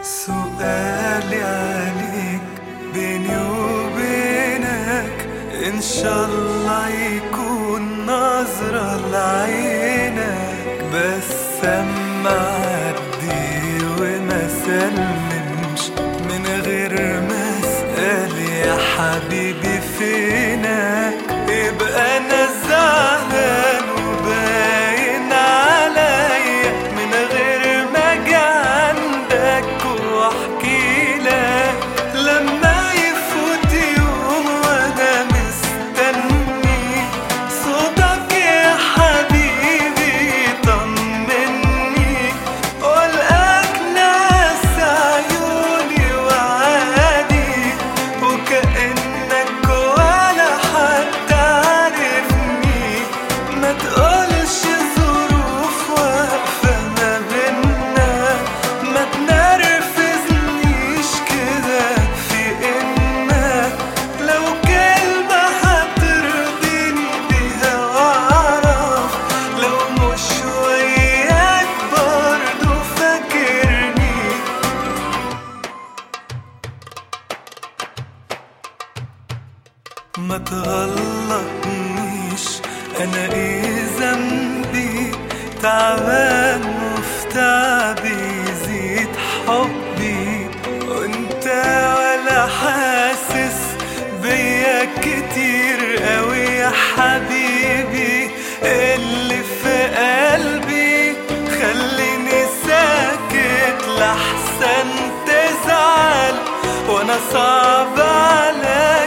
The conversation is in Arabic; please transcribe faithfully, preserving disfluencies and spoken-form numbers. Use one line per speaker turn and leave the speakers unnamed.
سؤالي عليك بيني وبينك إن شاء الله يكون نظرة لعينك، بس أما عدي وما سلمش من غير ما أسأل يا حبيبي فينك، يبقى أنا زعلان وباين عليا من غير ما أجي عندك واحكي لك. لما يفوت يوم وانا مستني صوتك يا حبيبي طمني، والقاك ناس عيوني وعادي وكأنك ولا حد عارفني، ما تقولش ظروف واقفة ما بينا، ما تنرفزنيش كده في إنك لو كلمة هترضيني بيها، وأعرف لو مش وياك برضو فاكرني. ما تغلطنيش أنا إيه ذنبي، تعبان وفي تعبي يزيد حبي، وانت ولا حاسس بيا كتير قوي يا حبيبي. اللي في قلبي خليني ساكت لحسن تزعل، وانا صعب عليك